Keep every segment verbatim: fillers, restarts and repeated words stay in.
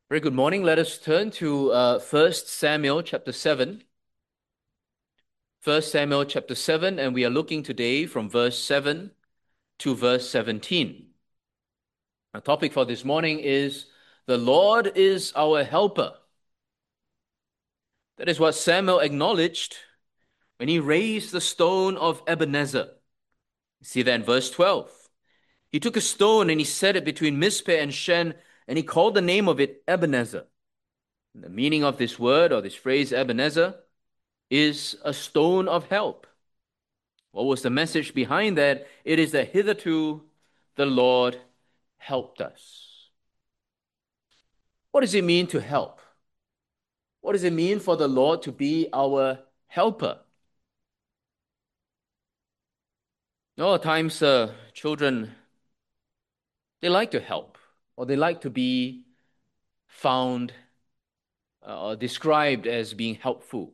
Very good morning. Let us turn to uh, First Samuel chapter seven. First Samuel chapter seven, and we are looking today from verse seven to verse seventeen. Our topic for this morning is the Lord is our helper. That is what Samuel acknowledged when he raised the stone of Ebenezer. See that in verse twelve. He took a stone and he set it between Mizpeh and Shen, and he called the name of it Ebenezer. And the meaning of this word or this phrase Ebenezer is a stone of help. What was the message behind that? It is that hitherto the Lord helped us. What does it mean to help? What does it mean for the Lord to be our helper? A lot of times, uh, children, they like to help, or they like to be found uh, or described as being helpful.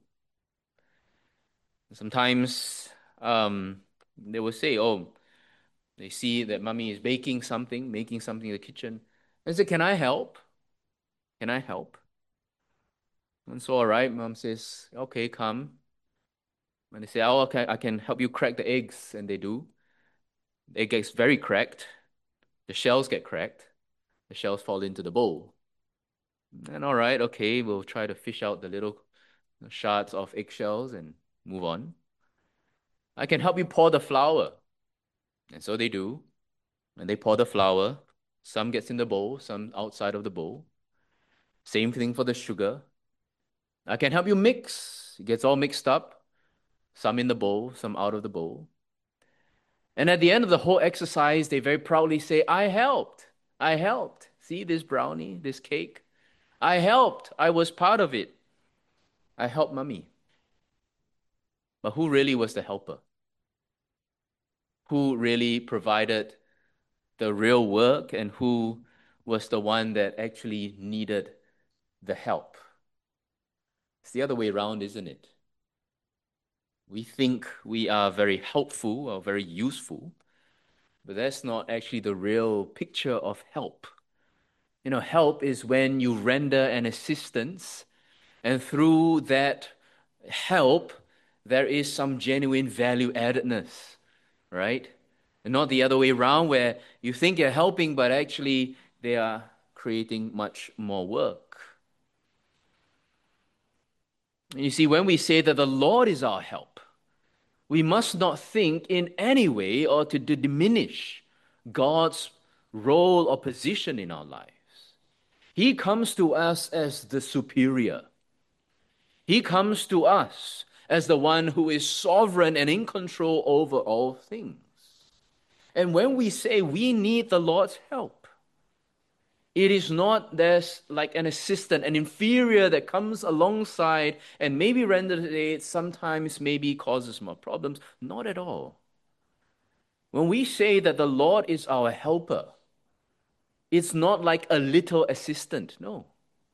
Sometimes um, they will say, oh, they see that mommy is baking something, making something in the kitchen. And say, can I help? Can I help? And so, all right, mom says, okay, come. And they say, oh, okay, I can help you crack the eggs. And they do. The egg gets very cracked. The shells get cracked. The shells fall into the bowl. And all right, okay, we'll try to fish out the little shards of eggshells and move on. I can help you pour the flour. And so they do. And they pour the flour. Some gets in the bowl, some outside of the bowl. Same thing for the sugar. I can help you mix. It gets all mixed up. Some in the bowl, some out of the bowl. And at the end of the whole exercise, they very proudly say, I helped. I helped. See this brownie, this cake? I helped. I was part of it. I helped mommy. But who really was the helper? Who really provided the real work and who was the one that actually needed the help? It's the other way around, isn't it? We think we are very helpful or very useful, but that's not actually the real picture of help. You know, help is when you render an assistance, and through that help, there is some genuine value addedness, right? And not the other way around where you think you're helping, but actually they are creating much more work. And you see, when we say that the Lord is our help, we must not think in any way or to diminish God's role or position in our lives. He comes to us as the superior. He comes to us as the one who is sovereign and in control over all things. And when we say we need the Lord's help, it is not there's like an assistant, an inferior that comes alongside and maybe renders it, sometimes maybe causes more problems. Not at all. When we say that the Lord is our helper, it's not like a little assistant. No.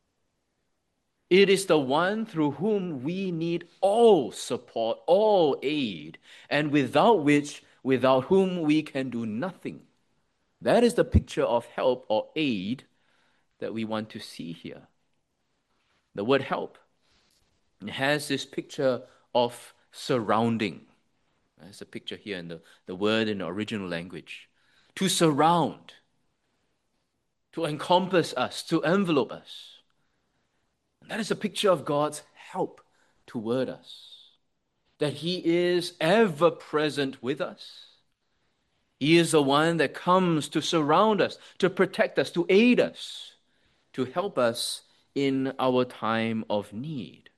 It is the one through whom we need all support, all aid, and without which, without whom we can do nothing. That is the picture of help or aid that we want to see here. The word help has this picture of surrounding. There's a picture here in the, the word in the original language. To surround, to encompass us, to envelope us. And that is a picture of God's help toward us. That He is ever present with us. He is the one that comes to surround us, to protect us, to aid us, to help us in our time of need.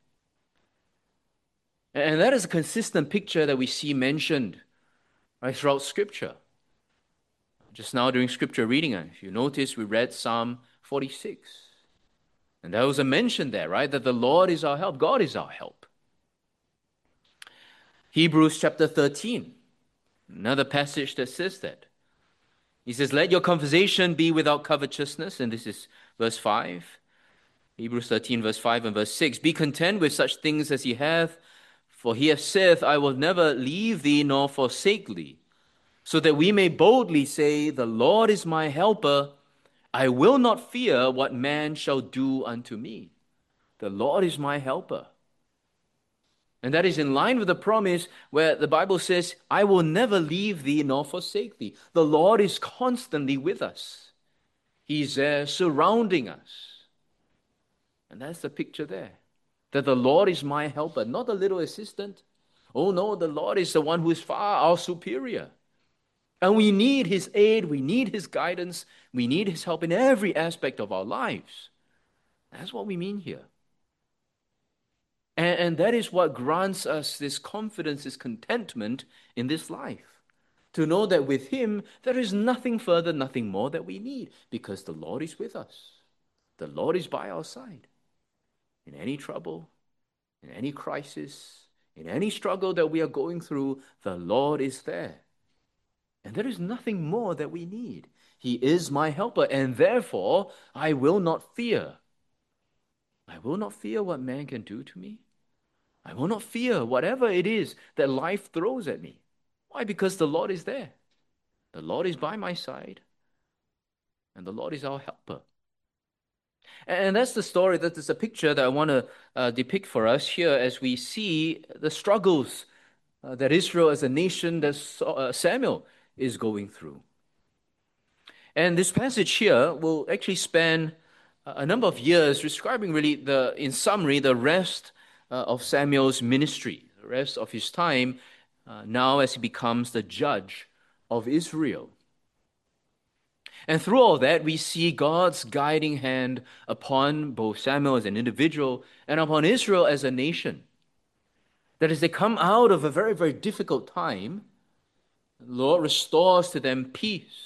And that is a consistent picture that we see mentioned right throughout Scripture. Just now during Scripture reading, if you notice, we read Psalm forty-six. And there was a mention there, right? That the Lord is our help. God is our help. Hebrews chapter thirteen, another passage that says that. He says, let your conversation be without covetousness. And this is verse five. Hebrews thirteen, verse five and verse six. Be content with such things as ye have, for he hath said, I will never leave thee nor forsake thee. So that we may boldly say, the Lord is my helper, I will not fear what man shall do unto me. The Lord is my helper. And that is in line with the promise where the Bible says, I will never leave thee nor forsake thee. The Lord is constantly with us. He's there surrounding us. And that's the picture there. That the Lord is my helper, not a little assistant. Oh no, the Lord is the one who is far our superior. And we need his aid, we need his guidance, we need his help in every aspect of our lives. That's what we mean here. And, and that is what grants us this confidence, this contentment in this life. To know that with him, there is nothing further, nothing more that we need, because the Lord is with us. The Lord is by our side. In any trouble, in any crisis, in any struggle that we are going through, the Lord is there. And there is nothing more that we need. He is my helper, and therefore I will not fear. I will not fear what man can do to me. I will not fear whatever it is that life throws at me. Why? Because the Lord is there. The Lord is by my side, and the Lord is our helper. And that's the story, that is a picture that I want to uh, depict for us here as we see the struggles uh, that Israel as a nation, that uh, Samuel is going through. And this passage here will actually span a number of years, describing really, the, in summary, the rest uh, of Samuel's ministry, the rest of his time uh, now as he becomes the judge of Israel. And through all that, we see God's guiding hand upon both Samuel as an individual and upon Israel as a nation. That as they come out of a very, very difficult time, the Lord restores to them peace.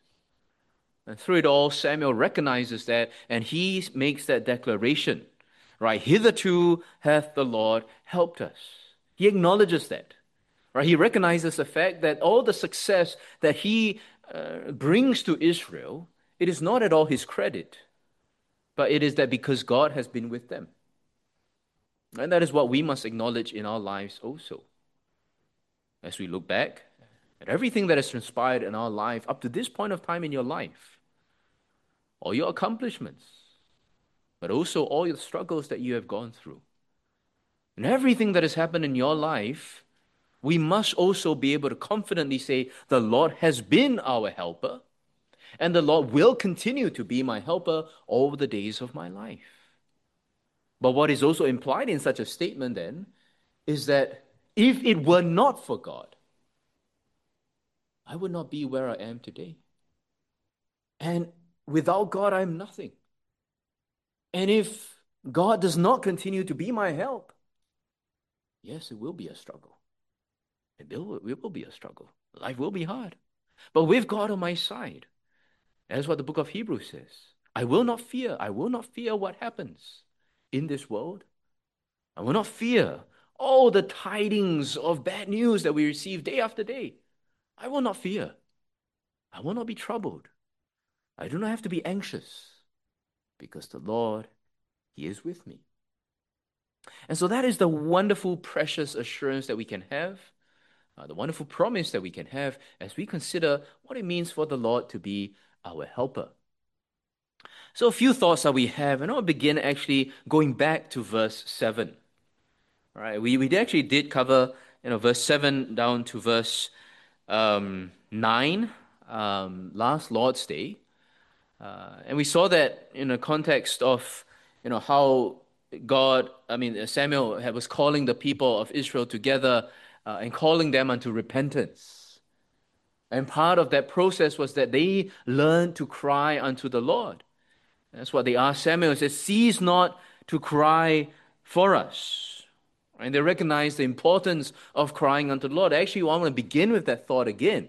And through it all, Samuel recognizes that, and he makes that declaration, right? Hitherto hath the Lord helped us. He acknowledges that, right? He recognizes the fact that all the success that he uh, brings to Israel, it is not at all his credit, but it is that because God has been with them. And that is what we must acknowledge in our lives also. As we look back at everything that has transpired in our life up to this point of time in your life, all your accomplishments, but also all your struggles that you have gone through. And everything that has happened in your life, we must also be able to confidently say, the Lord has been our helper, and the Lord will continue to be my helper all the days of my life. But what is also implied in such a statement then is that if it were not for God, I would not be where I am today. And without God, I'm nothing. And if God does not continue to be my help, yes, it will be a struggle. It will, it will be a struggle. Life will be hard. But with God on my side, that's what the book of Hebrews says. I will not fear. I will not fear what happens in this world. I will not fear all the tidings of bad news that we receive day after day. I will not fear. I will not be troubled. I do not have to be anxious, because the Lord, he is with me. And so that is the wonderful, precious assurance that we can have, uh, the wonderful promise that we can have as we consider what it means for the Lord to be our helper. So a few thoughts that we have, and I'll begin actually going back to verse seven. All right, we, we actually did cover, you know, verse seven down to verse um, nine um, last Lord's Day. Uh, and we saw that in the context of, you know, how God, I mean, Samuel was calling the people of Israel together uh, and calling them unto repentance. And part of that process was that they learned to cry unto the Lord. That's what they asked Samuel. It says, cease not to cry for us. And they recognize the importance of crying unto the Lord. Actually, I want to begin with that thought again.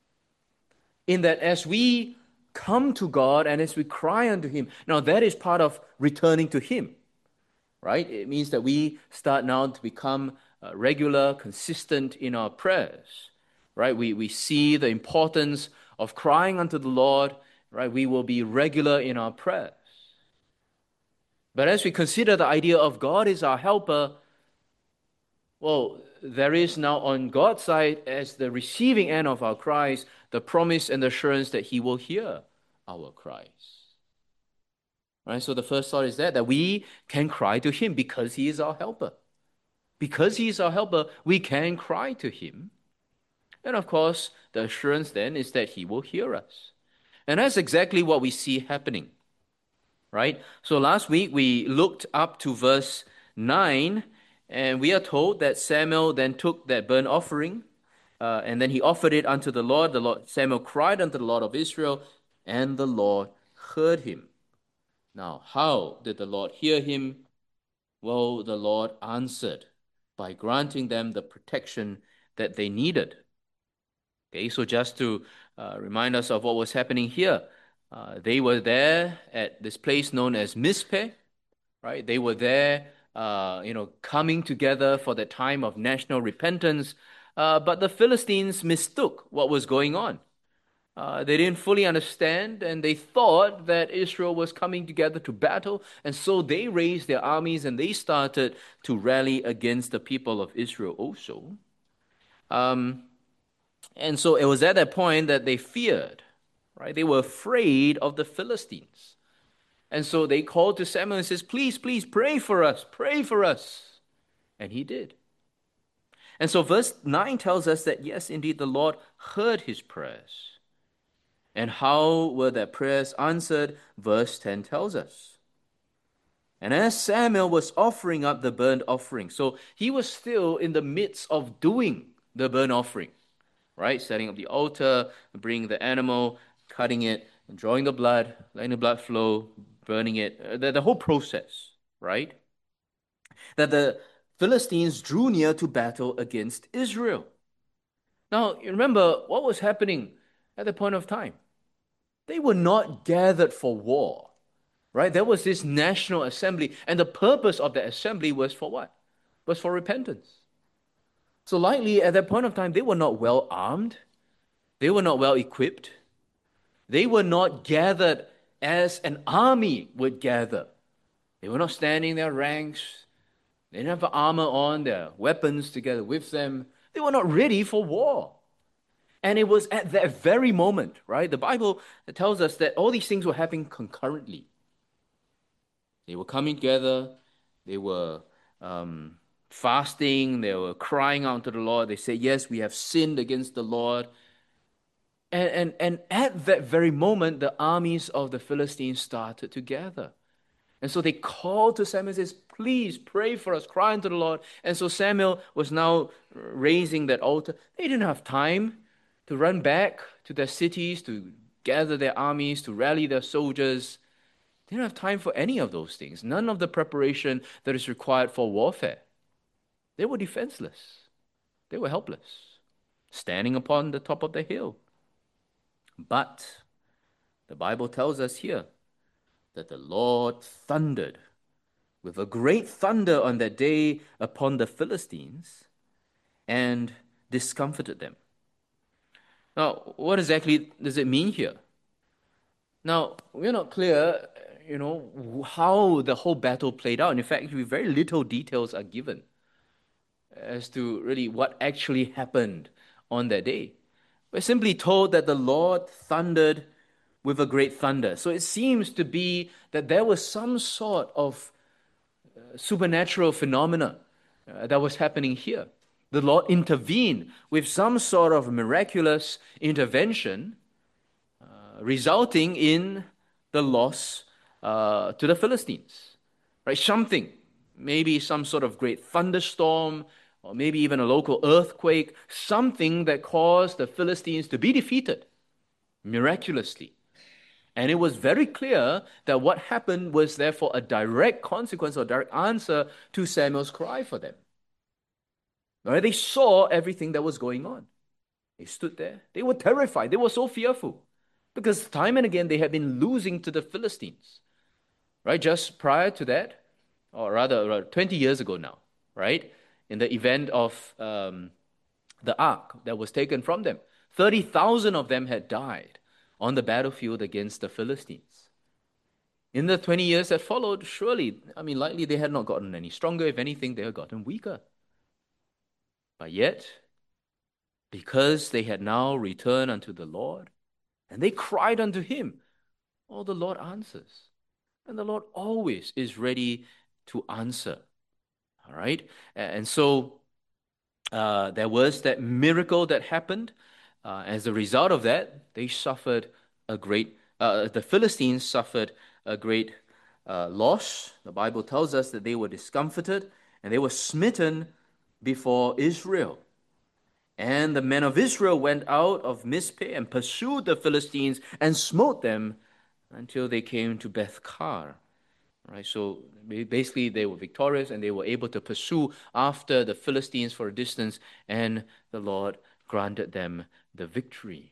In that as we come to God and as we cry unto him, now that is part of returning to him, right? It means that we start now to become uh, regular, consistent in our prayers, right? We, we see the importance of crying unto the Lord, right? We will be regular in our prayers. But as we consider the idea of God is our helper, well, there is now on God's side, as the receiving end of our cries, the promise and the assurance that he will hear our cries. Right? So the first thought is that, that we can cry to him because he is our helper. Because he is our helper, we can cry to him. And of course, the assurance then is that he will hear us. And that's exactly what we see happening, right? So last week we looked up to verse nine, and we are told that Samuel then took that burnt offering, uh, and then he offered it unto the Lord. The Lord Samuel cried unto the Lord of Israel, and the Lord heard him. Now, how did the Lord hear him? Well, the Lord answered by granting them the protection that they needed. Okay, so just to uh, remind us of what was happening here, uh, they were there at this place known as Mizpeh, right? They were there, uh, you know, coming together for the time of national repentance, uh, but the Philistines mistook what was going on. Uh, they didn't fully understand, and they thought that Israel was coming together to battle, and so they raised their armies and they started to rally against the people of Israel also. Um, and so it was at that point that they feared, right? They were afraid of the Philistines. And so they called to Samuel and says, please, please pray for us, pray for us. And he did. And so verse nine tells us that, yes, indeed, the Lord heard his prayers. And how were their prayers answered? Verse ten tells us. And as Samuel was offering up the burnt offering, so he was still in the midst of doing the burnt offering, right? Setting up the altar, bringing the animal, cutting it, drawing the blood, letting the blood flow, burning it, uh, the, the whole process, right? That the Philistines drew near to battle against Israel. Now, you remember what was happening at the point of time? They were not gathered for war, right? There was this national assembly, and the purpose of the assembly was for what? Was for repentance. So likely at that point of time, they were not well armed. They were not well equipped. They were not gathered as an army would gather. They were not standing their ranks. They didn't have armor on, their weapons together with them. They were not ready for war. And it was at that very moment, right? The Bible tells us that all these things were happening concurrently. They were coming together. They were um, fasting. They were crying out to the Lord. They said, yes, we have sinned against the Lord. And, and, and at that very moment, the armies of the Philistines started to gather. And so they called to Samuel and says, please pray for us, cry unto the Lord. And so Samuel was now raising that altar. They didn't have time to run back to their cities, to gather their armies, to rally their soldiers. They didn't have time for any of those things. None of the preparation that is required for warfare. They were defenseless. They were helpless, standing upon the top of the hill. But the Bible tells us here that the Lord thundered with a great thunder on that day upon the Philistines and discomfited them. Now, what exactly does it mean here? Now, we're not clear, you know, how the whole battle played out. In fact, very little details are given as to really what actually happened on that day. We're simply told that the Lord thundered with a great thunder. So it seems to be that there was some sort of uh, supernatural phenomena uh, that was happening here. The Lord intervened with some sort of miraculous intervention, uh, resulting in the loss uh, to the Philistines. Right? Something, maybe some sort of great thunderstorm, or maybe even a local earthquake, something that caused the Philistines to be defeated miraculously. And it was very clear that what happened was therefore a direct consequence or direct answer to Samuel's cry for them. Right? They saw everything that was going on. They stood there. They were terrified. They were so fearful because time and again they had been losing to the Philistines. Right? Just prior to that, or rather twenty years ago now, right? In the event of um, the ark that was taken from them, thirty thousand of them had died on the battlefield against the Philistines. In the twenty years that followed, surely, I mean, likely they had not gotten any stronger. If anything, they had gotten weaker. But yet, because they had now returned unto the Lord, and they cried unto him, oh, the Lord answers. And the Lord always is ready to answer. All right. And so uh, there was that miracle that happened. Uh, as a result of that, they suffered a great, uh, the Philistines suffered a great uh, loss. The Bible tells us that they were discomfited and they were smitten before Israel. And the men of Israel went out of Mizpeh and pursued the Philistines and smote them until they came to Beth-kar. Right, so basically they were victorious and they were able to pursue after the Philistines for a distance, and the Lord granted them the victory.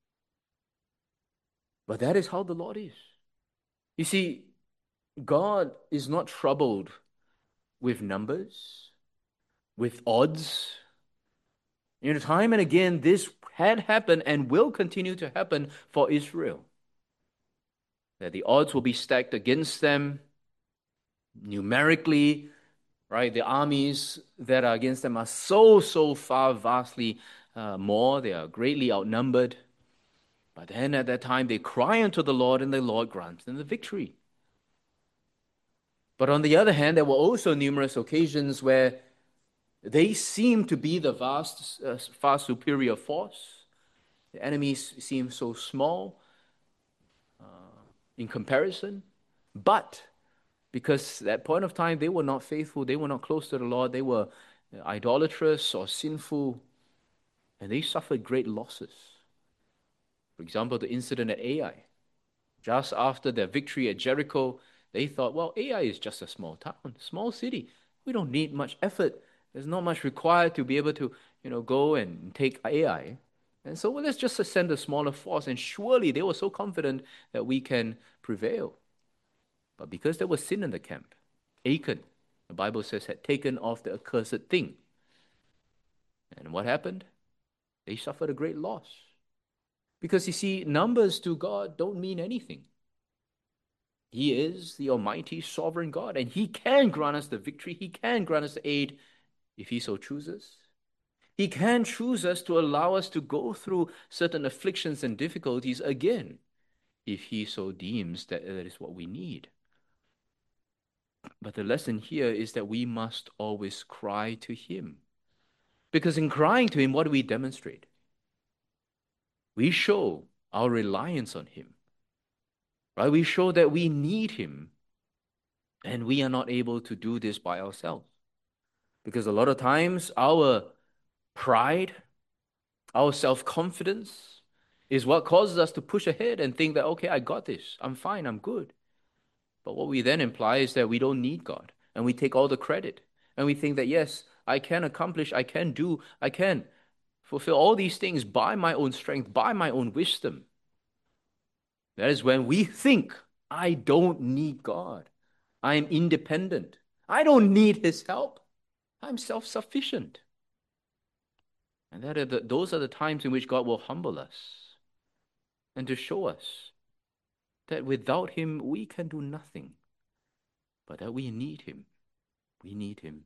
But that is how the Lord is. You see, God is not troubled with numbers, with odds. You know, time and again, this had happened and will continue to happen for Israel. That the odds will be stacked against them numerically, right? The armies that are against them are so, so far vastly uh, more. They are greatly outnumbered. But then at that time, they cry unto the Lord, and the Lord grants them the victory. But on the other hand, there were also numerous occasions where they seem to be the vast, uh, far superior force. The enemies seem so small uh, in comparison. But because at that point of time, they were not faithful, they were not close to the Lord, they were idolatrous or sinful, and they suffered great losses. For example, the incident at Ai. Just after their victory at Jericho, they thought, well, Ai is just a small town, small city. We don't need much effort. There's not much required to be able to, you know, go and take Ai. And so well, let's just send a smaller force. And surely they were so confident that we can prevail. But because there was sin in the camp, Achan, the Bible says, had taken off the accursed thing. And what happened? They suffered a great loss. Because you see, numbers to God don't mean anything. He is the almighty sovereign God, and He can grant us the victory. He can grant us the aid if He so chooses. He can choose us to allow us to go through certain afflictions and difficulties again, if He so deems that that is what we need. But the lesson here is that we must always cry to Him. Because in crying to Him, what do we demonstrate? We show our reliance on Him. Right? We show that we need Him, and we are not able to do this by ourselves. Because a lot of times our pride, our self-confidence is what causes us to push ahead and think that, okay, I got this. I'm fine. I'm good. But what we then imply is that we don't need God, and we take all the credit. And we think that, yes, I can accomplish, I can do, I can fulfill all these things by my own strength, by my own wisdom. That is when we think, I don't need God. I am independent. I don't need His help. I'm self-sufficient. And that are the, those are the times in which God will humble us and to show us that without Him we can do nothing, but that we need Him. We need Him.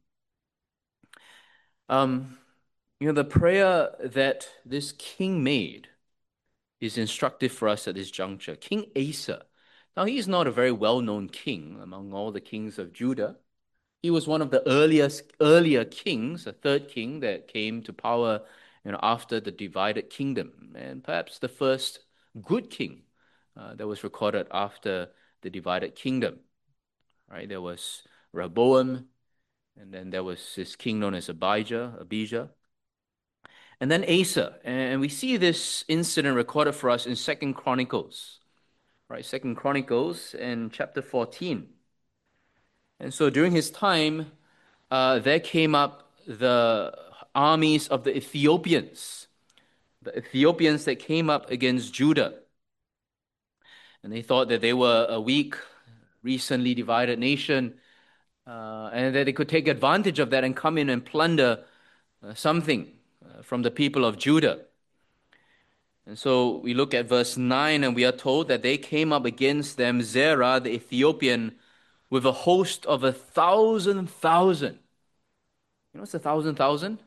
Um, you know, the prayer that this king made is instructive for us at this juncture. King Asa. Now, he's not a very well-known king among all the kings of Judah. He was one of the earliest earlier kings, a third king that came to power, you know, after the divided kingdom, and perhaps the first good king uh, that was recorded after the divided kingdom. Right? There was Rehoboam, and then there was this king known as Abijah, Abijah, and then Asa. And we see this incident recorded for us in Second Chronicles, right? Second Chronicles in chapter fourteen. And so during his time, uh, there came up the armies of the Ethiopians, the Ethiopians that came up against Judah. And they thought that they were a weak, recently divided nation, uh, and that they could take advantage of that and come in and plunder uh, something uh, from the people of Judah. And so we look at verse nine, and we are told that they came up against them, Zerah, the Ethiopian, with a host of a thousand thousand. You know what's a thousand thousand?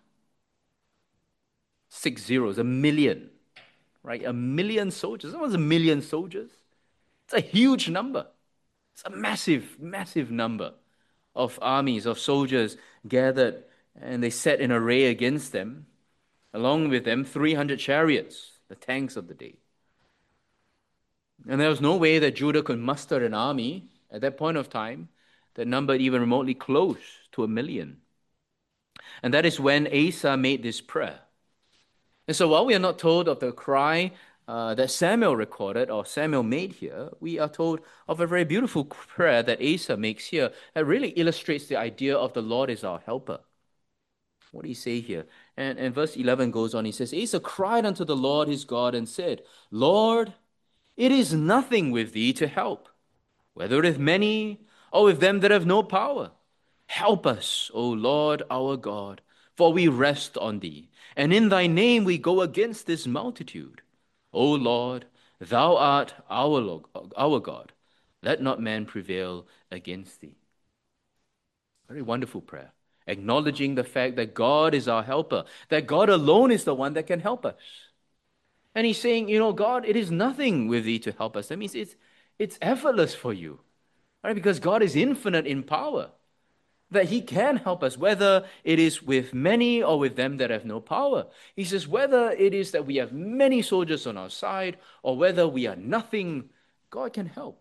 Six zeros, a million, right? A million soldiers. That was a million soldiers. It's a huge number. It's a massive, massive number of armies, of soldiers gathered, and they set in array against them. Along with them, three hundred chariots, the tanks of the day. And there was no way that Judah could muster an army at that point of time that numbered even remotely close to a million. And that is when Asa made this prayer. And so while we are not told of the cry uh, that Samuel recorded or Samuel made here, we are told of a very beautiful prayer that Asa makes here that really illustrates the idea of the Lord is our helper. What do he say here? And, and verse eleven goes on. He says, Asa cried unto the Lord his God and said, Lord, it is nothing with thee to help, whether with many or with them that have no power. Help us, O Lord our God, for we rest on thee, and in thy name we go against this multitude. O Lord, thou art our, Lord, our God. Let not man prevail against thee. Very wonderful prayer, acknowledging the fact that God is our helper, that God alone is the one that can help us. And he's saying, you know, God, it is nothing with thee to help us. That means it's, it's effortless for you, right? Because God is infinite in power, that he can help us, whether it is with many or with them that have no power. He says, whether it is that we have many soldiers on our side or whether we are nothing, God can help.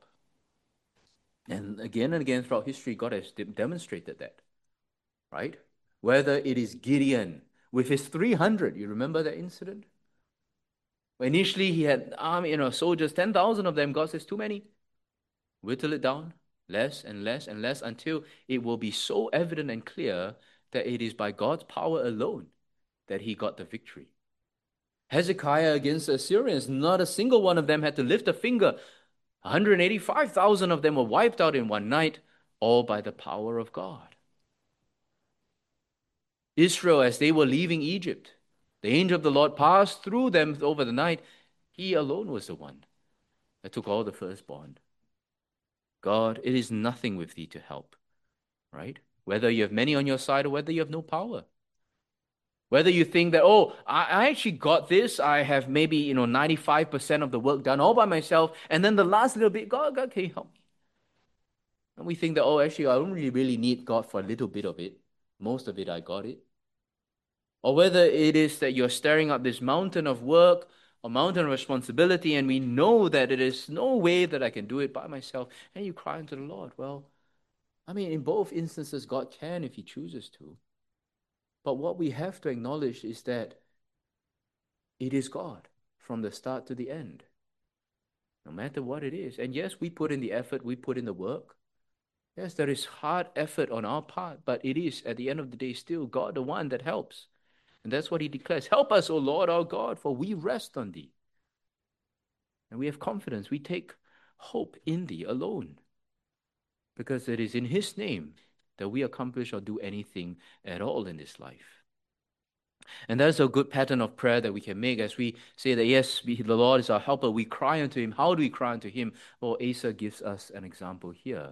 And again and again throughout history, God has de- demonstrated that, right? Whether it is Gideon with his three hundred, you remember that incident? Initially, he had army, you know, soldiers, ten thousand of them. God says, too many. Whittle it down, less and less and less, until it will be so evident and clear that it is by God's power alone that he got the victory. Hezekiah against the Assyrians, not a single one of them had to lift a finger. one hundred eighty-five thousand of them were wiped out in one night, all by the power of God. Israel, as they were leaving Egypt, the angel of the Lord passed through them over the night. He alone was the one that took all the firstborn. God, it is nothing with thee to help, right? Whether you have many on your side or whether you have no power. Whether you think that, oh, I, I actually got this, I have maybe, you know, ninety-five percent of the work done all by myself, and then the last little bit, God, God, can you help me? And we think that, oh, actually, I don't really, really need God for a little bit of it. Most of it, I got it. Or whether it is that you're staring up this mountain of work or mountain of responsibility, and we know that it is no way that I can do it by myself, and you cry unto the Lord. Well, I mean, in both instances, God can if he chooses to. But what we have to acknowledge is that it is God from the start to the end, no matter what it is. And yes, we put in the effort, we put in the work. Yes, there is hard effort on our part, but it is, at the end of the day, still God, the one that helps. And that's what he declares. Help us, O Lord our God, for we rest on thee. And we have confidence. We take hope in thee alone, because it is in his name that we accomplish or do anything at all in this life. And that's a good pattern of prayer that we can make as we say that, yes, the Lord is our helper. We cry unto him. How do we cry unto him? Well, Asa gives us an example here.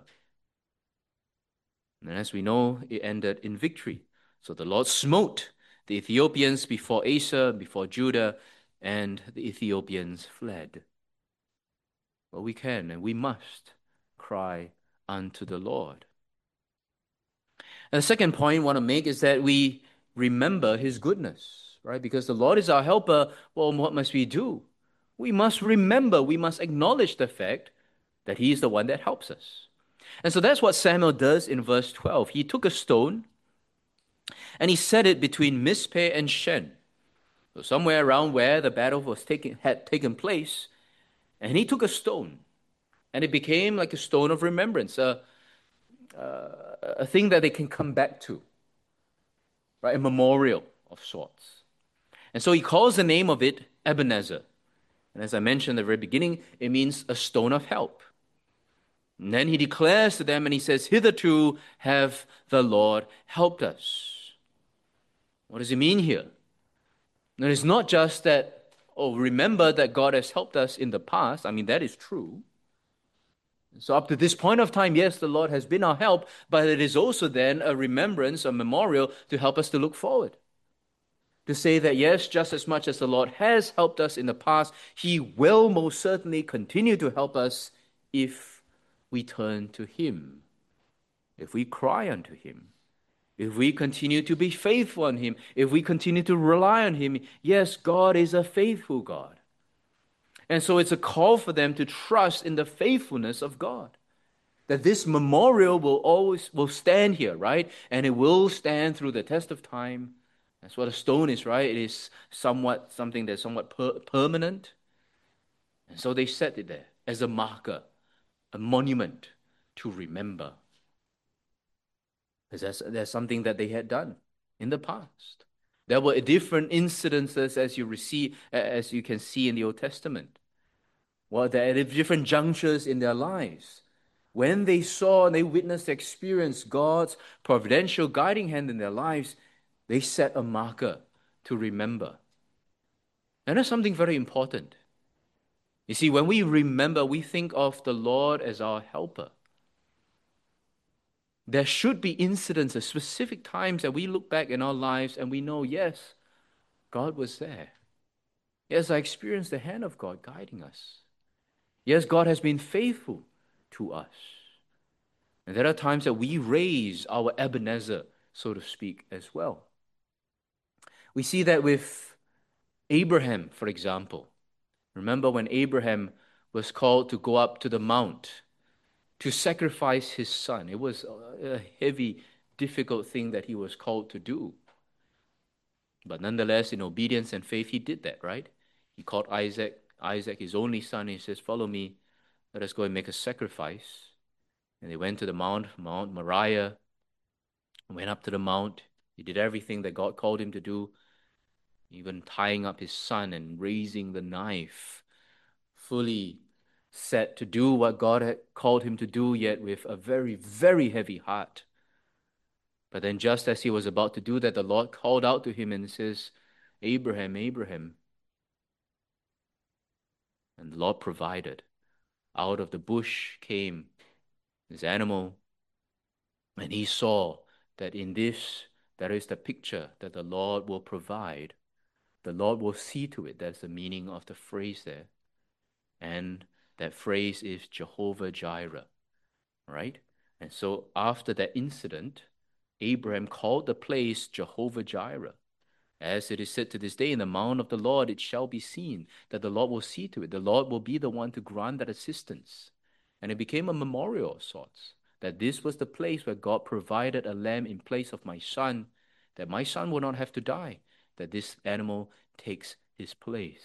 And as we know, it ended in victory. So the Lord smote the Ethiopians before Asa, before Judah, and the Ethiopians fled. Well, we can and we must cry unto the Lord. And the second point I want to make is that we remember his goodness, right? Because the Lord is our helper. Well, what must we do? We must remember, we must acknowledge the fact that he is the one that helps us. And so that's what Samuel does in verse twelve. He took a stone and he set it between Mizpeh and Shen, so somewhere around where the battle was taking, had taken place. And he took a stone, and it became like a stone of remembrance, a, uh, a thing that they can come back to, right? A memorial of sorts. And so he calls the name of it Ebenezer. And as I mentioned at the very beginning, it means a stone of help. And then he declares to them and he says, hitherto have the Lord helped us. What does he mean here? And it's not just that, oh, remember that God has helped us in the past. I mean, that is true. So up to this point of time, yes, the Lord has been our help, but it is also then a remembrance, a memorial to help us to look forward. To say that, yes, just as much as the Lord has helped us in the past, he will most certainly continue to help us if we turn to Him, if we cry unto Him, if we continue to be faithful on Him, if we continue to rely on Him, yes, God is a faithful God. And so it's a call for them to trust in the faithfulness of God. That this memorial will always will stand here, right? And it will stand through the test of time. That's what a stone is, right? It is somewhat something that's somewhat per- permanent. And so they set it there as a marker, a monument to remember. Because that's, that's something that they had done in the past. There were different incidences as you receive, as you can see in the Old Testament. Well, there are different junctures in their lives. When they saw and they witnessed, experienced God's providential guiding hand in their lives, they set a marker to remember. And that's something very important. You see, when we remember, we think of the Lord as our helper. There should be incidences, specific times that we look back in our lives and we know, yes, God was there. Yes, I experienced the hand of God guiding us. Yes, God has been faithful to us. And there are times that we raise our Ebenezer, so to speak, as well. We see that with Abraham, for example. Remember when Abraham was called to go up to the mount to sacrifice his son. It was a heavy, difficult thing that he was called to do. But nonetheless, in obedience and faith, he did that, right? He called Isaac, Isaac, his only son, and he says, follow me, let us go and make a sacrifice. And they went to the mount, Mount Moriah, went up to the mount. He did everything that God called him to do, even tying up his son and raising the knife, fully set to do what God had called him to do, yet with a very, very heavy heart. But then just as he was about to do that, the Lord called out to him and says, Abraham, Abraham. And the Lord provided. Out of the bush came this animal, and he saw that in this, there is the picture that the Lord will provide. The Lord will see to it. That's the meaning of the phrase there. And that phrase is Jehovah Jireh, right? And so after that incident, Abraham called the place Jehovah Jireh. As it is said to this day, in the mount of the Lord it shall be seen, that the Lord will see to it. The Lord will be the one to grant that assistance. And it became a memorial of sorts, that this was the place where God provided a lamb in place of my son, that my son will not have to die, that this animal takes his place.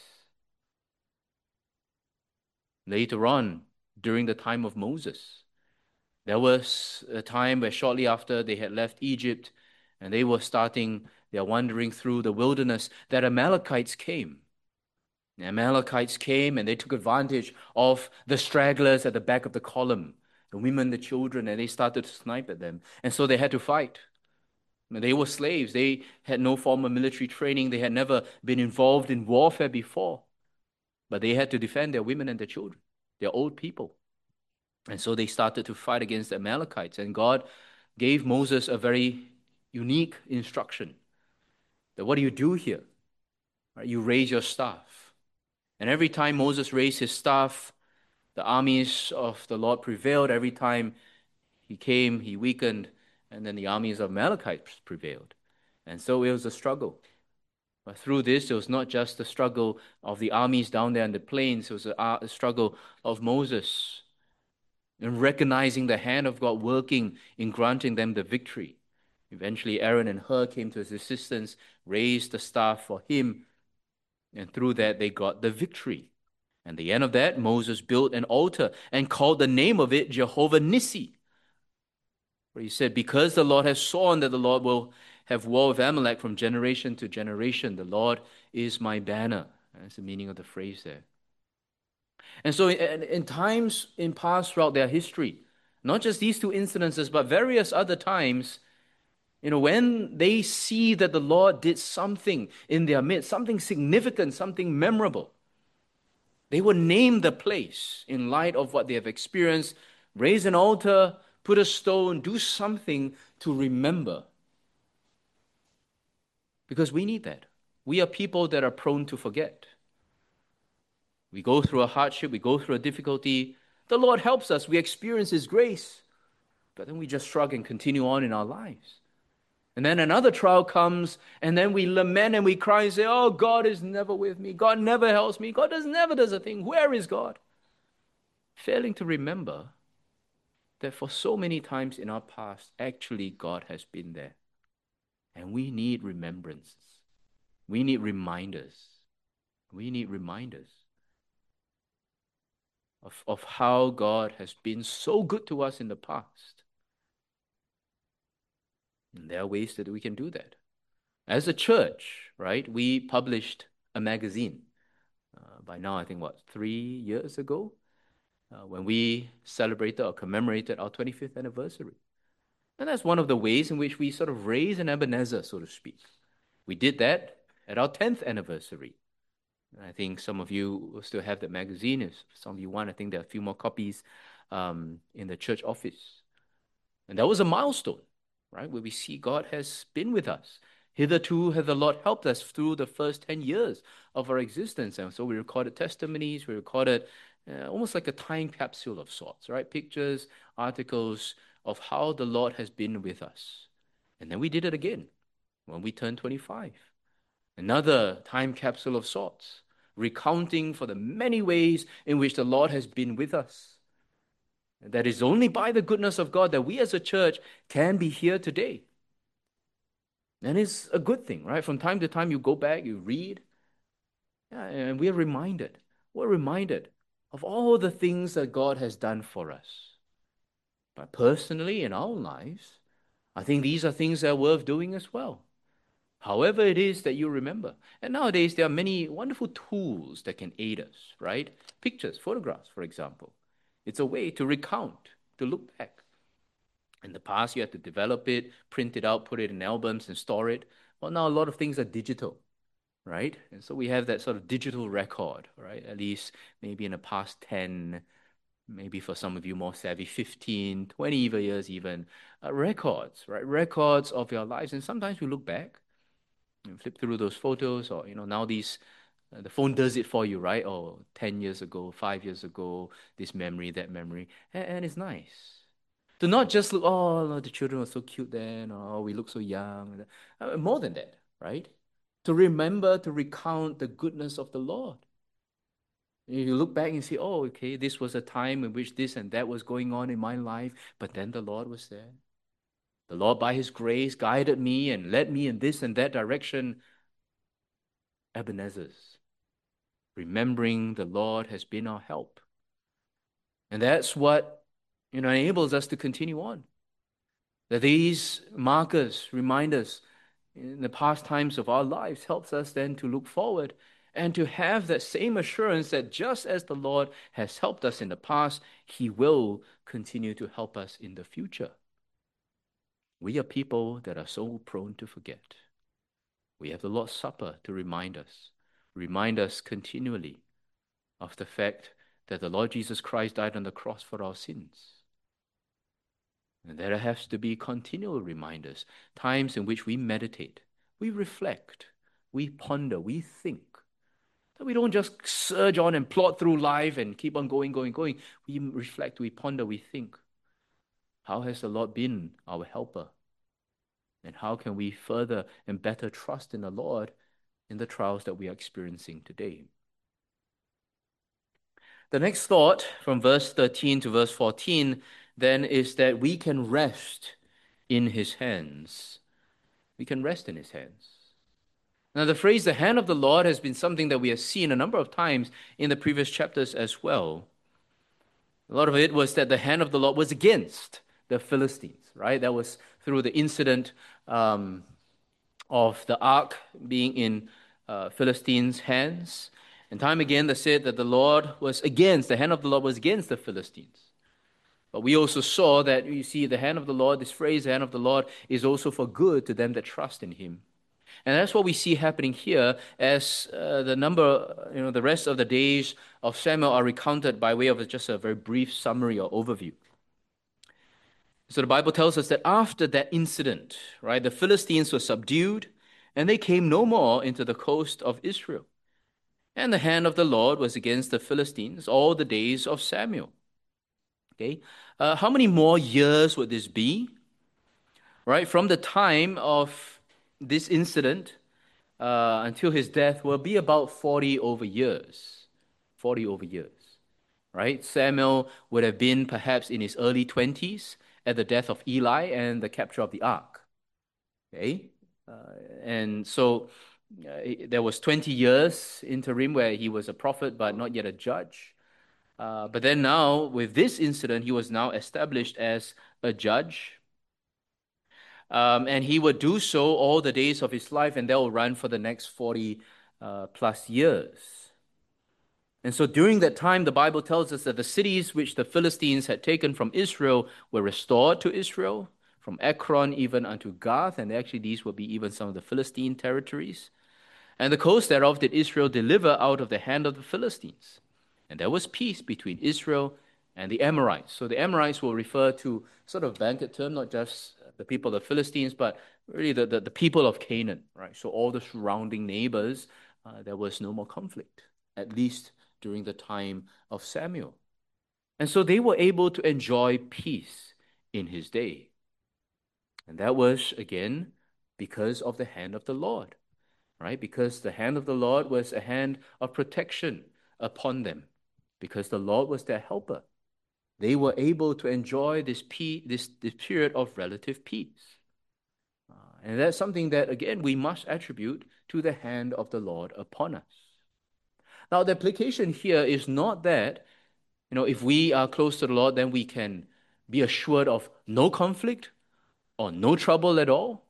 Later on, during the time of Moses, there was a time where shortly after they had left Egypt and they were starting their wandering through the wilderness, that Amalekites came. The Amalekites came and they took advantage of the stragglers at the back of the column, the women, the children, and they started to snipe at them. And so they had to fight. They were slaves. They had no form of military training. They had never been involved in warfare before. But they had to defend their women and their children, their old people. And so they started to fight against the Amalekites. And God gave Moses a very unique instruction. That what do you do here? Right? You raise your staff. And every time Moses raised his staff, the armies of the Lord prevailed. Every time he came, he weakened, and then the armies of Amalekites prevailed. And so it was a struggle. But through this, it was not just the struggle of the armies down there in the plains, it was a, a struggle of Moses and recognizing the hand of God working in granting them the victory. Eventually, Aaron and Hur came to his assistance, raised the staff for him, and through that, they got the victory. And the end of that, Moses built an altar and called the name of it Jehovah Nissi. Where he said, because the Lord has sworn that the Lord will have war with Amalek from generation to generation, the Lord is my banner. That's the meaning of the phrase there. And so in, in times in past throughout their history, not just these two incidences, but various other times, you know, when they see that the Lord did something in their midst, something significant, something memorable, they will name the place in light of what they have experienced, raise an altar, put a stone, do something to remember. Because we need that. We are people that are prone to forget. We go through a hardship, we go through a difficulty, The Lord helps us. We experience His grace. But then we just shrug and continue on in our lives. And then another trial comes, and then we lament and we cry and say, oh, God is never with me. God never helps me. God does never does a thing. Where is God? Failing to remember that for so many times in our past, actually God has been there. And we need remembrances. We need reminders. We need reminders of, of how God has been so good to us in the past. And there are ways that we can do that. As a church, right, we published a magazine. Uh, by now, I think, what, three years ago? Uh, when we celebrated or commemorated our twenty-fifth anniversary. And that's one of the ways in which we sort of raise an Ebenezer, so to speak. We did that at our tenth anniversary. And I think some of you will still have that magazine. If some of you want, I think there are a few more copies um, in the church office. And that was a milestone, right, where we see God has been with us. Hitherto has the Lord helped us through the first ten years of our existence. And so we recorded testimonies, we recorded uh, almost like a time capsule of sorts, right? Pictures, articles of how the Lord has been with us. And then we did it again when we turned twenty-five. Another time capsule of sorts, recounting for the many ways in which the Lord has been with us. And that is only by the goodness of God that we as a church can be here today. And it's a good thing, right? From time to time, you go back, you read, yeah, and we're reminded. We're reminded of all the things that God has done for us. But personally, in our lives, I think these are things that are worth doing as well. However it is that you remember. And nowadays, there are many wonderful tools that can aid us, right? Pictures, photographs, for example. It's a way to recount, to look back. In the past, you had to develop it, print it out, put it in albums and store it. Well, now a lot of things are digital, right? And so we have that sort of digital record, right? At least maybe in the past ten, maybe for some of you more savvy, fifteen, twenty years even, uh, records, right? Records of your lives. And sometimes we look back and flip through those photos, or, you know, now these, uh, the phone does it for you, right? Or ten years ago, five years ago, this memory, that memory. And, and it's nice. To not just look, oh, the children were so cute then, or oh, we look so young. Uh, more than that, right? To remember, to recount the goodness of the Lord. You look back and see, oh, okay, this was a time in which this and that was going on in my life, but then the Lord was there. The Lord, by His grace, guided me and led me in this and that direction. Ebenezer's. Remembering the Lord has been our help. And that's what, you know, enables us to continue on. That these markers, reminders in the past times of our lives helps us then to look forward and to have that same assurance that just as the Lord has helped us in the past, He will continue to help us in the future. We are people that are so prone to forget. We have the Lord's Supper to remind us, remind us continually of the fact that the Lord Jesus Christ died on the cross for our sins. And there has to be continual reminders, times in which we meditate, we reflect, we ponder, we think. That we don't just surge on and plod through life and keep on going, going, going. We reflect, we ponder, we think. How has the Lord been our helper? And how can we further and better trust in the Lord in the trials that we are experiencing today? The next thought from verse thirteen to verse fourteen then is that we can rest in His hands. We can rest in His hands. Now, the phrase, the hand of the Lord, has been something that we have seen a number of times in the previous chapters as well. A lot of it was that the hand of the Lord was against the Philistines, right? That was through the incident um, of the ark being in uh, Philistines' hands. And time again, they said that the Lord was against, the hand of the Lord was against the Philistines. But we also saw that, you see, the hand of the Lord, this phrase, the hand of the Lord, is also for good to them that trust in Him. And that's what we see happening here as uh, the number, you know, the rest of the days of Samuel are recounted by way of just a very brief summary or overview. So the Bible tells us that after that incident, right, the Philistines were subdued and they came no more into the coast of Israel. And the hand of the Lord was against the Philistines all the days of Samuel. Okay, uh, how many more years would this be? Right, from the time of this incident uh, until his death will be about forty over years. forty over years. Right? Samuel would have been perhaps in his early twenties at the death of Eli and the capture of the ark. Okay? Uh, and so uh, there was twenty years interim where he was a prophet but not yet a judge. Uh, but then now, with this incident, he was now established as a judge. Um, and he would do so all the days of his life, and that will run for the next forty uh, plus years. And so during that time, the Bible tells us that the cities which the Philistines had taken from Israel were restored to Israel, from Ekron even unto Gath, and actually these will be even some of the Philistine territories. And the coast thereof did Israel deliver out of the hand of the Philistines. And there was peace between Israel and the Amorites. So the Amorites will refer to sort of blanket term, not just the people of the Philistines, but really the, the, the people of Canaan, right? So all the surrounding neighbors, uh, there was no more conflict, at least during the time of Samuel. And so they were able to enjoy peace in his day. And that was, again, because of the hand of the Lord, right? Because the hand of the Lord was a hand of protection upon them, because the Lord was their helper. They were able to enjoy this, peace, this, this period of relative peace. Uh, and that's something that, again, we must attribute to the hand of the Lord upon us. Now, the application here is not that, you know, if we are close to the Lord, then we can be assured of no conflict or no trouble at all.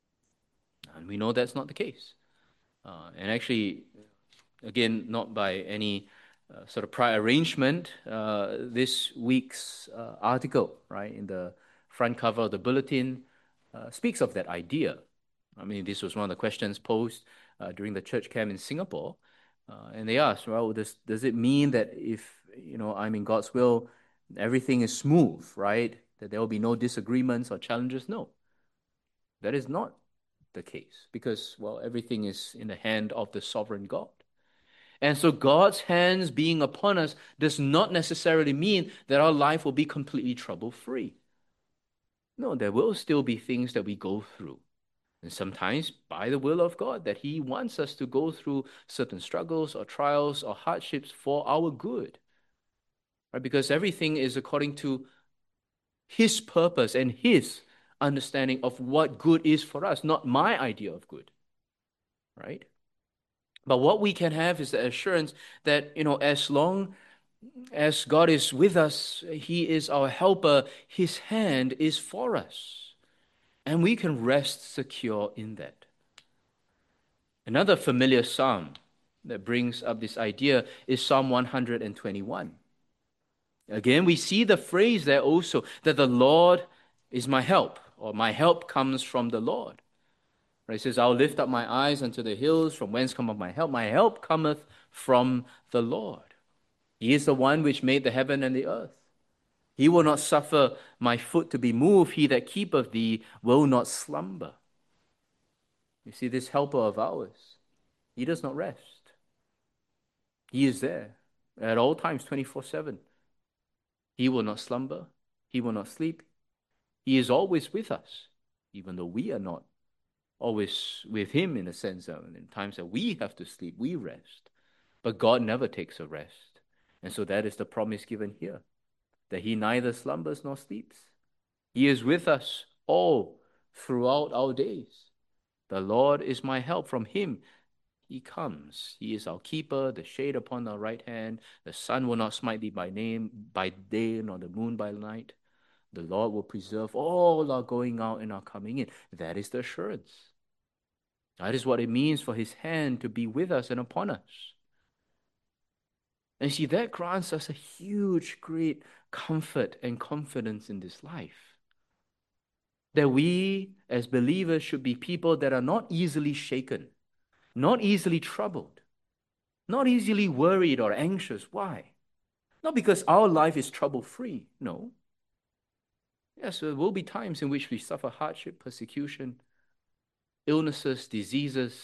And we know that's not the case. Uh, and actually, again, not by any uh, sort of prior arrangement, uh, this week's uh, article, right, in the front cover of the bulletin, uh, speaks of that idea. I mean, this was one of the questions posed uh, during the church camp in Singapore. Uh, and they asked, well, does, does it mean that if, you know, I'm in God's will, everything is smooth, right? That there will be no disagreements or challenges? No, that is not the case because, well, everything is in the hand of the sovereign God. And so God's hands being upon us does not necessarily mean that our life will be completely trouble-free. No, there will still be things that we go through. And sometimes by the will of God, that He wants us to go through certain struggles or trials or hardships for our good. Right? Because everything is according to His purpose and His understanding of what good is for us, not my idea of good. Right? But what we can have is the assurance that, you know, as long as God is with us, He is our helper, His hand is for us. And we can rest secure in that. Another familiar psalm that brings up this idea is Psalm one hundred twenty-one. Again, we see the phrase there also that the Lord is my help, or my help comes from the Lord. Right? It says, I'll lift up my eyes unto the hills, from whence cometh my help. My help cometh from the Lord. He is the one which made the heaven and the earth. He will not suffer my foot to be moved. He that keepeth thee will not slumber. You see, this helper of ours, he does not rest. He is there at all times, twenty-four seven. He will not slumber. He will not sleep. He is always with us, even though we are not always with him in a sense that in times that we have to sleep, we rest. But God never takes a rest. And so that is the promise given here, that he neither slumbers nor sleeps. He is with us all throughout our days. The Lord is my help. From him he comes. He is our keeper, the shade upon our right hand. The sun will not smite thee by name by day, nor the moon by night. The Lord will preserve all our going out and our coming in. That is the assurance. That is what it means for his hand to be with us and upon us. And see, that grants us a huge, great comfort and confidence in this life. That we, as believers, should be people that are not easily shaken, not easily troubled, not easily worried or anxious. Why? Not because our life is trouble-free. No. Yes, there will be times in which we suffer hardship, persecution, illnesses, diseases,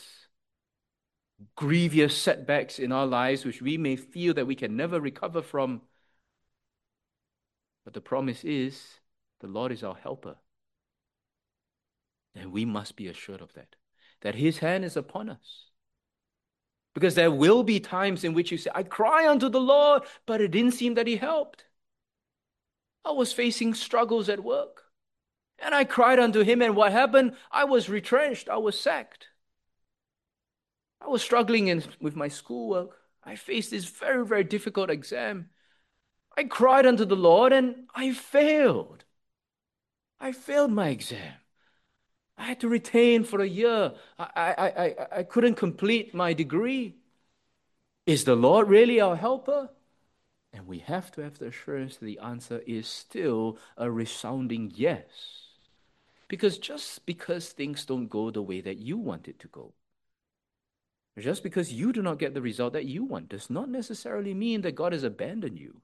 grievous setbacks in our lives, which we may feel that we can never recover from. But the promise is the Lord is our helper. And we must be assured of that, that his hand is upon us. Because there will be times in which you say, I cry unto the Lord, but it didn't seem that he helped. I was facing struggles at work. And I cried unto him, and what happened? I was retrenched. I was sacked. I was struggling in, with my schoolwork. I faced this very, very difficult exam. I cried unto the Lord, and I failed. I failed my exam. I had to retain for a year. I, I, I, I couldn't complete my degree. Is the Lord really our helper? And we have to have the assurance that the answer is still a resounding yes. Because just because things don't go the way that you want it to go, just because you do not get the result that you want, does not necessarily mean that God has abandoned you.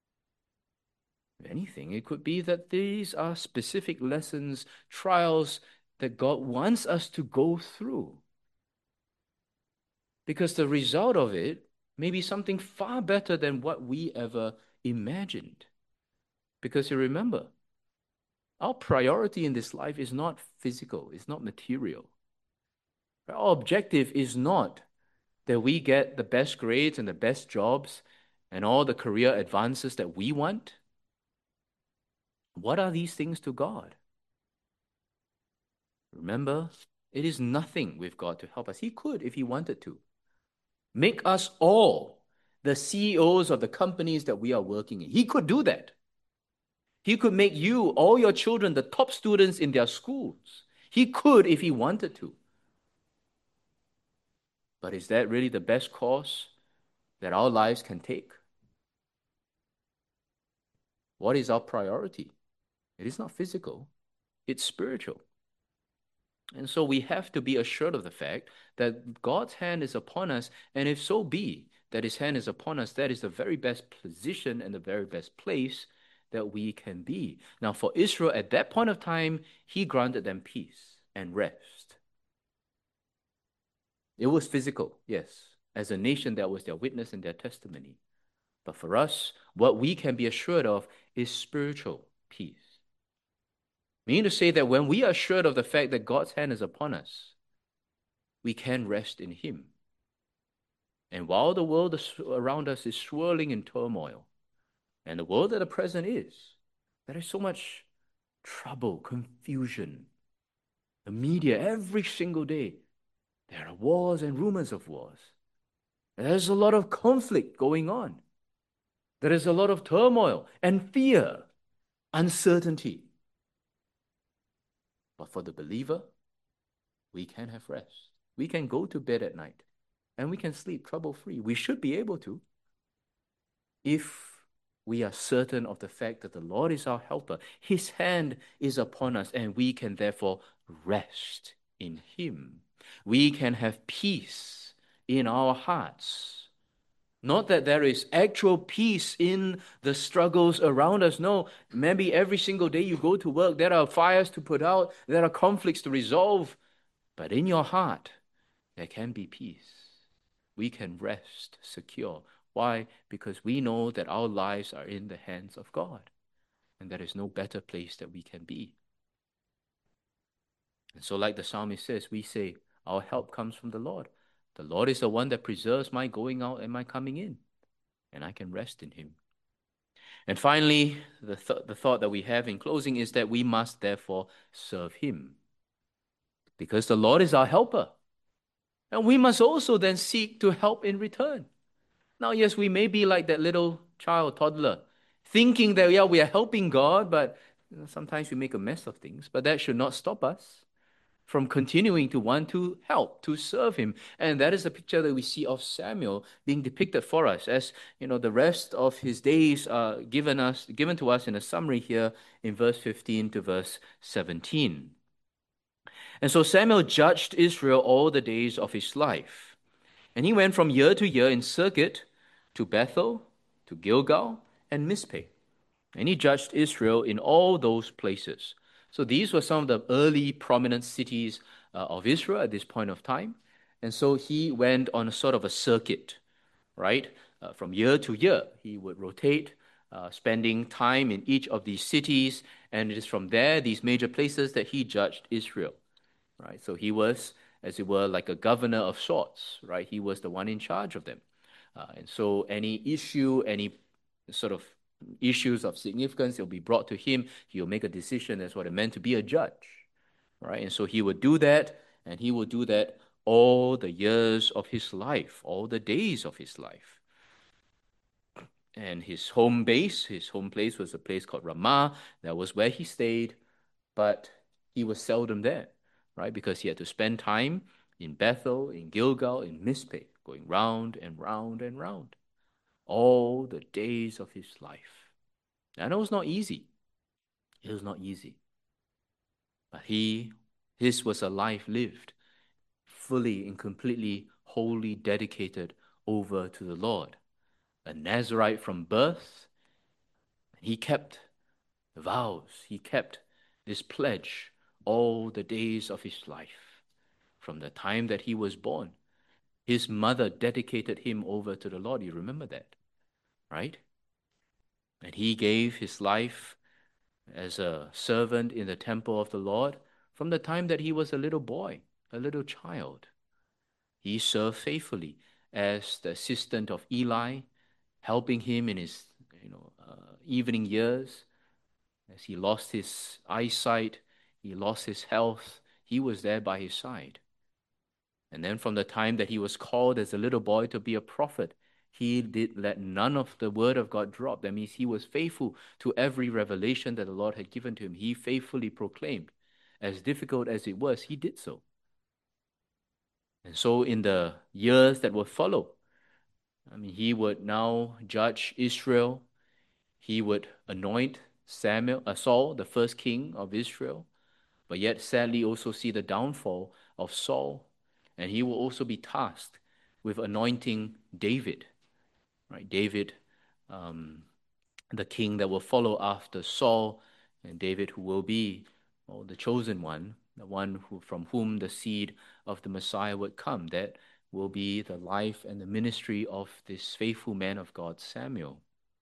If anything, it could be that these are specific lessons, trials that God wants us to go through. Because the result of it may be something far better than what we ever imagined. Because you remember, our priority in this life is not physical, it's not material. Our objective is not that we get the best grades and the best jobs and all the career advances that we want. What are these things to God? Remember, it is nothing with God to help us. He could, if he wanted to, make us all the C E Os of the companies that we are working in. He could do that. He could make you, all your children, the top students in their schools. He could if he wanted to. But is that really the best course that our lives can take? What is our priority? It is not physical, it's spiritual. And so we have to be assured of the fact that God's hand is upon us, and if so be that his hand is upon us, that is the very best position and the very best place that we can be. Now, for Israel, at that point of time, he granted them peace and rest. It was physical, yes. As a nation, that was their witness and their testimony. But for us, what we can be assured of is spiritual peace. Meaning to say that when we are assured of the fact that God's hand is upon us, we can rest in him. And while the world around us is swirling in turmoil, and the world at the present is, there is so much trouble, confusion. The media, every single day, there are wars and rumors of wars. There's a lot of conflict going on. There is a lot of turmoil and fear, uncertainty. But for the believer, we can have rest. We can go to bed at night and we can sleep trouble-free. We should be able to, if we are certain of the fact that the Lord is our helper. His hand is upon us, and we can therefore rest in him. We can have peace in our hearts. Not that there is actual peace in the struggles around us. No, maybe every single day you go to work, there are fires to put out, there are conflicts to resolve. But in your heart, there can be peace. We can rest secure. Why? Because we know that our lives are in the hands of God, and there is no better place that we can be. And so, like the psalmist says, we say, our help comes from the Lord. The Lord is the one that preserves my going out and my coming in, and I can rest in him. And finally, the, th- the thought that we have in closing is that we must therefore serve him, because the Lord is our helper. And we must also then seek to help in return. Now, yes, we may be like that little child, toddler, thinking that, yeah, we are helping God, but you know, sometimes we make a mess of things. But that should not stop us from continuing to want to help, to serve him. And that is the picture that we see of Samuel being depicted for us, as you know, the rest of his days are given us, given to us in a summary here in verse fifteen to verse seventeen. And so Samuel judged Israel all the days of his life. And he went from year to year in circuit to Bethel, to Gilgal, and Mizpeh. And he judged Israel in all those places. So these were some of the early prominent cities uh, of Israel at this point of time. And so he went on a sort of a circuit, right? Uh, from year to year, he would rotate uh, spending time in each of these cities, and it is from there, these major places, that he judged Israel, right? So he was, as it were, like a governor of sorts, right? He was the one in charge of them. Uh, and so any issue, any sort of issues of significance, it will be brought to him. He'll make a decision. That's what it meant to be a judge, right? And so he would do that, and he would do that all the years of his life, all the days of his life. And his home base, his home place was a place called Ramah. That was where he stayed, but he was seldom there, right? Because he had to spend time in Bethel, in Gilgal, in Mizpeh, going round and round and round all the days of his life. And it was not easy. It was not easy. But he, his was a life lived, fully and completely, wholly dedicated over to the Lord. A Nazirite from birth, he kept the vows, he kept this pledge all the days of his life. From the time that he was born, his mother dedicated him over to the Lord. You remember that, right? And he gave his life as a servant in the temple of the Lord from the time that he was a little boy, a little child. He served faithfully as the assistant of Eli, helping him in his you know, uh, evening years. As he lost his eyesight, he lost his health, he was there by his side. And then from the time that he was called as a little boy to be a prophet, he did let none of the word of God drop. That means he was faithful to every revelation that the Lord had given to him. He faithfully proclaimed. As difficult as it was, he did so. And so in the years that would follow, I mean, he would now judge Israel. He would anoint Samuel, uh, Saul, the first king of Israel, but yet sadly also see the downfall of Saul. And he will also be tasked with anointing David, right? David, um, the king that will follow after Saul, and David who will be oh, the chosen one, the one who, from whom the seed of the Messiah would come. That will be the life and the ministry of this faithful man of God, Samuel.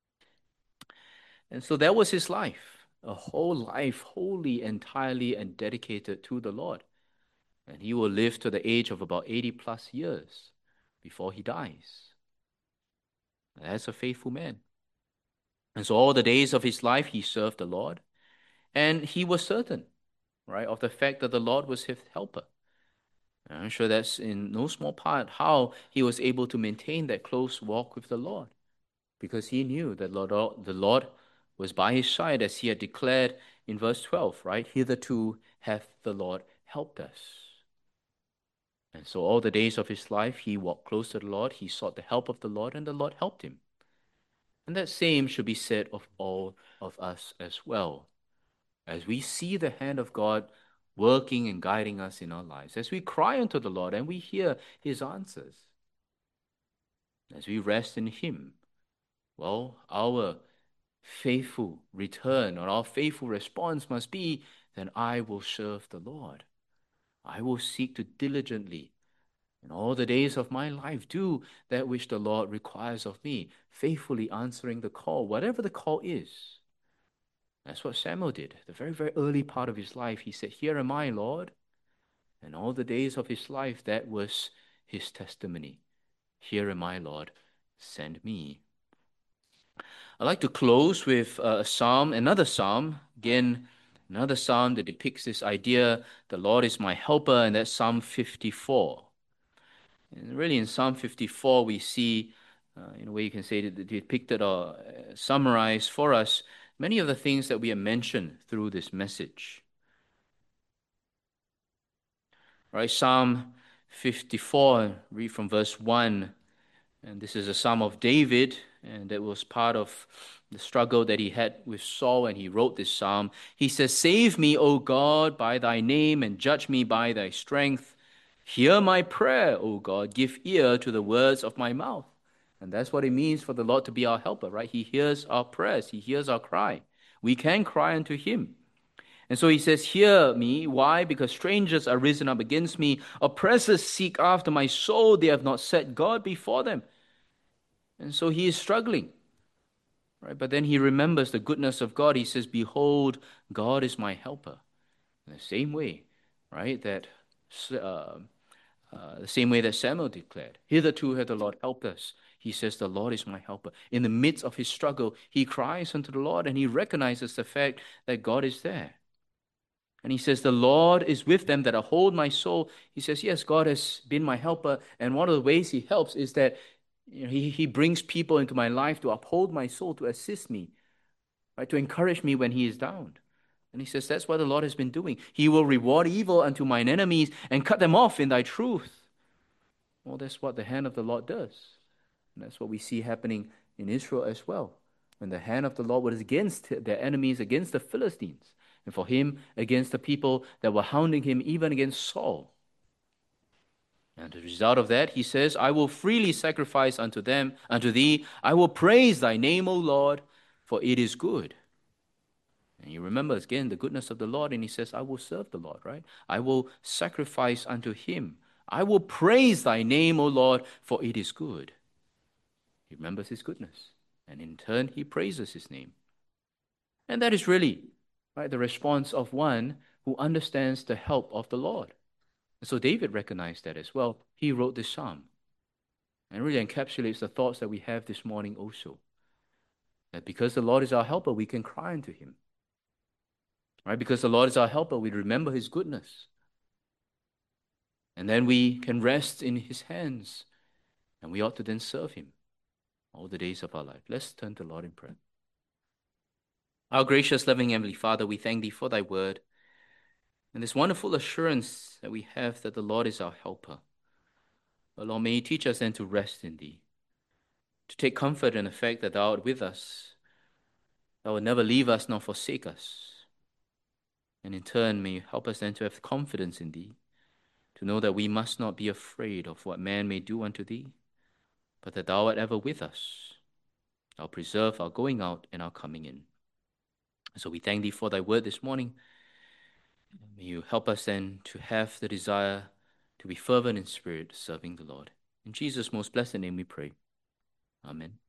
And so that was his life, a whole life wholly, entirely, and dedicated to the Lord. And he will live to the age of about eighty plus years before he dies. That's a faithful man. And so all the days of his life, he served the Lord. And he was certain, right, of the fact that the Lord was his helper. And I'm sure that's in no small part how he was able to maintain that close walk with the Lord. Because he knew that Lord, the Lord was by his side, as he had declared in verse twelve, right? Hitherto hath the Lord helped us. And so all the days of his life, he walked close to the Lord. He sought the help of the Lord, and the Lord helped him. And that same should be said of all of us as well. As we see the hand of God working and guiding us in our lives, as we cry unto the Lord and we hear his answers, as we rest in him, well, our faithful return or our faithful response must be, then I will serve the Lord. I will seek to diligently, in all the days of my life, do that which the Lord requires of me, faithfully answering the call, whatever the call is. That's what Samuel did. The very, very early part of his life, he said, here am I, Lord. And all the days of his life, that was his testimony. Here am I, Lord, send me. I'd like to close with a psalm, another psalm, again, another psalm that depicts this idea, the Lord is my helper, and that's Psalm fifty-four. And really in Psalm fifty-four, we see, uh, in a way you can say, that depicted or uh, summarized for us many of the things that we have mentioned through this message. Right, Psalm fifty-four, read from verse one. And this is a psalm of David, and that was part of the struggle that he had with Saul, and he wrote this psalm. He says, save me, O God, by thy name, and judge me by thy strength. Hear my prayer, O God, give ear to the words of my mouth. And that's what it means for the Lord to be our helper, right? He hears our prayers, he hears our cry. We can cry unto him. And so he says, hear me. Why? Because strangers are risen up against me. Oppressors seek after my soul. They have not set God before them. And so he is struggling. right? But then he remembers the goodness of God. He says, behold, God is my helper. In the same way, right, that uh, uh, the same way that Samuel declared, hitherto hath the Lord helped us. He says, the Lord is my helper. In the midst of his struggle, he cries unto the Lord and he recognizes the fact that God is there. And he says, the Lord is with them that uphold my soul. He says, yes, God has been my helper. And one of the ways he helps is that you know, he, he brings people into my life to uphold my soul, to assist me, right, to encourage me when he is down. And he says, that's what the Lord has been doing. He will reward evil unto mine enemies and cut them off in thy truth. Well, that's what the hand of the Lord does. And that's what we see happening in Israel as well. When the hand of the Lord was against their enemies, against the Philistines, and for him against the people that were hounding him, even against Saul. And the result of that, he says, I will freely sacrifice unto them, unto thee. I will praise thy name, O Lord, for it is good. And he remembers again the goodness of the Lord, and he says, I will serve the Lord, right? I will sacrifice unto him. I will praise thy name, O Lord, for it is good. He remembers his goodness, and in turn, he praises his name. And that is really, right, the response of one who understands the help of the Lord. And so David recognized that as well. He wrote this psalm, and really encapsulates the thoughts that we have this morning also. That because the Lord is our helper, we can cry unto him. Right? Because the Lord is our helper, we remember his goodness. And then we can rest in his hands, and we ought to then serve him all the days of our life. Let's turn to the Lord in prayer. Our gracious, loving Heavenly Father, we thank thee for thy word and this wonderful assurance that we have that the Lord is our helper. O Lord, may you teach us then to rest in thee, to take comfort in the fact that thou art with us, thou wilt never leave us nor forsake us. And in turn, may you help us then to have confidence in thee, to know that we must not be afraid of what man may do unto thee, but that thou art ever with us. Thou preserve our going out and our coming in. So we thank thee for thy word this morning. May you help us then to have the desire to be fervent in spirit, serving the Lord. In Jesus' most blessed name we pray. Amen.